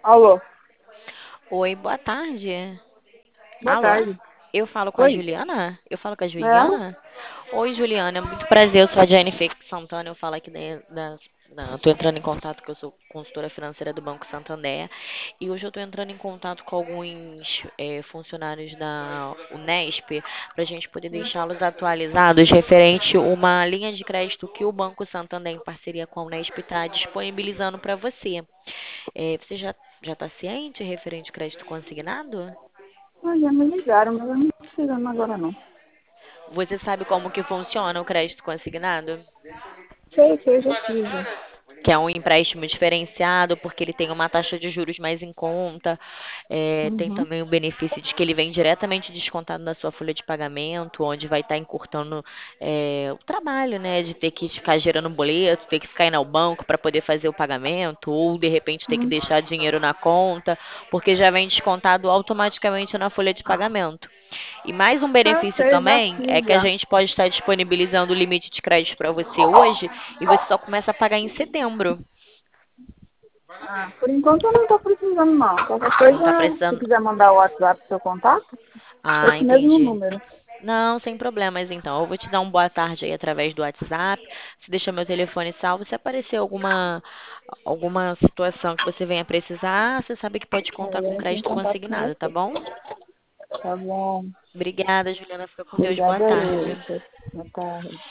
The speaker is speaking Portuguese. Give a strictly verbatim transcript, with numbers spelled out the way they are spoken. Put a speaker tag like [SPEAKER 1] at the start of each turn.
[SPEAKER 1] Alô,
[SPEAKER 2] Oi, boa tarde.
[SPEAKER 1] boa
[SPEAKER 2] Alô?
[SPEAKER 1] tarde.
[SPEAKER 2] Eu falo com a
[SPEAKER 1] Oi,
[SPEAKER 2] Juliana? Eu falo com a
[SPEAKER 1] é ela?
[SPEAKER 2] Juliana? Oi, Juliana, muito prazer. Eu sou a Jennifer Santana. Eu falo aqui da, da, da- tô entrando em contato, que eu sou consultora financeira do Banco Santander. E hoje eu estou entrando em contato com alguns eh, funcionários da Unesp para a gente poder deixá-los atualizados referente a uma linha de crédito que o Banco Santander, em parceria com a Unesp, está disponibilizando para você. Eh, você já já está ciente referente ao crédito consignado?
[SPEAKER 1] Ah, já me ligaram, mas eu não tô precisando agora não.
[SPEAKER 2] Você sabe como que funciona o crédito consignado?
[SPEAKER 1] Sei, sei, já fiz. Já.
[SPEAKER 2] Que é um empréstimo diferenciado, porque ele tem uma taxa de juros mais em conta. É, tem
[SPEAKER 1] Uhum.
[SPEAKER 2] também o benefício de que ele vem diretamente descontado na sua folha de pagamento, onde vai estar encurtando é, o trabalho, né? De ter que ficar gerando boleto, ter que ficar indo ao banco para poder fazer o pagamento, ou de repente ter que
[SPEAKER 1] Hum.
[SPEAKER 2] deixar dinheiro na conta, porque já vem descontado automaticamente na folha de pagamento. E mais um
[SPEAKER 1] Ah,
[SPEAKER 2] benefício
[SPEAKER 1] sei, já
[SPEAKER 2] também é
[SPEAKER 1] fiz
[SPEAKER 2] que a
[SPEAKER 1] já.
[SPEAKER 2] gente pode estar disponibilizando o limite de crédito para você hoje e você só começa a pagar em setembro.
[SPEAKER 1] Ah, por enquanto eu não tô precisando não. Qualquer
[SPEAKER 2] Não tá
[SPEAKER 1] coisa, se
[SPEAKER 2] precisando.
[SPEAKER 1] quiser mandar o WhatsApp pro seu contato,
[SPEAKER 2] Ah,
[SPEAKER 1] esse mesmo
[SPEAKER 2] entendi.
[SPEAKER 1] número.
[SPEAKER 2] Não, sem problemas então. Eu vou te dar um boa tarde aí através do WhatsApp. Se deixa meu telefone salvo, se aparecer alguma alguma situação que você venha precisar, você sabe que pode contar
[SPEAKER 1] Aí eu
[SPEAKER 2] com
[SPEAKER 1] entro em
[SPEAKER 2] crédito
[SPEAKER 1] contato com
[SPEAKER 2] consignado, tá
[SPEAKER 1] você.
[SPEAKER 2] bom?
[SPEAKER 1] Tá bom.
[SPEAKER 2] Obrigada, Juliana. Fica com Deus. Boa
[SPEAKER 1] Obrigada
[SPEAKER 2] tarde.
[SPEAKER 1] eu. Boa tarde.